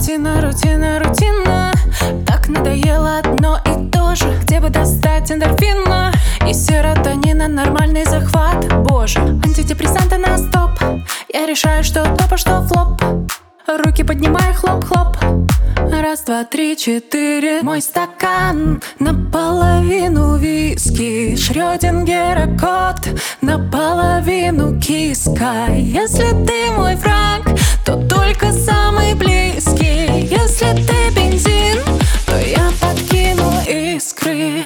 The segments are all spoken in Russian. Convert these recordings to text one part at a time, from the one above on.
Рутина, рутина, рутина. Так надоело одно и то же. Где бы достать эндорфина и серотонина, нормальный захват, боже. Антидепрессанты на стоп. Я решаю, что топ, а что флоп. Руки поднимай, хлоп-хлоп. Раз, два, три, четыре. Мой стакан наполовину виски, Шрёдингера кот, наполовину киска. Если ты мой враг, то только самый близкий. Если ты бензин, то я подкину искры.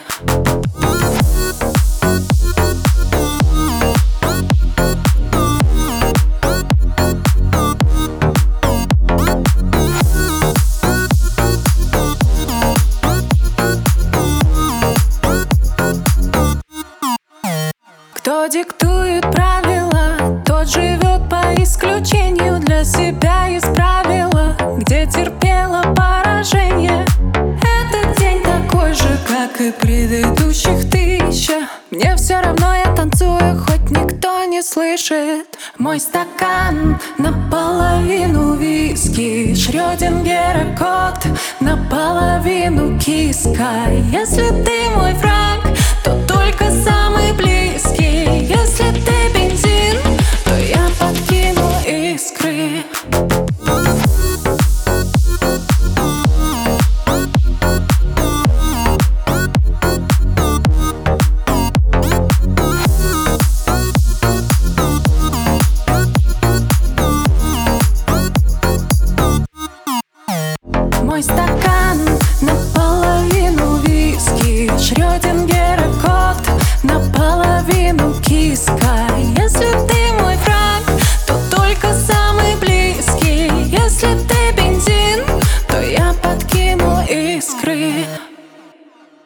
Кто диктует правила, тот живет по исключению. Для себя есть правила, где терпела поражение. Этот день такой же, как и предыдущих тысяча. Мне все равно, я танцую, хоть никто не слышит. Мой стакан наполовину виски, Шрёдингера кот, наполовину киска. Если ты мой враг, то только самый близкий. Если ты бензин, то я подкину искры. Мой стакан наполовину виски, Шрёдингера кот, наполовину киска.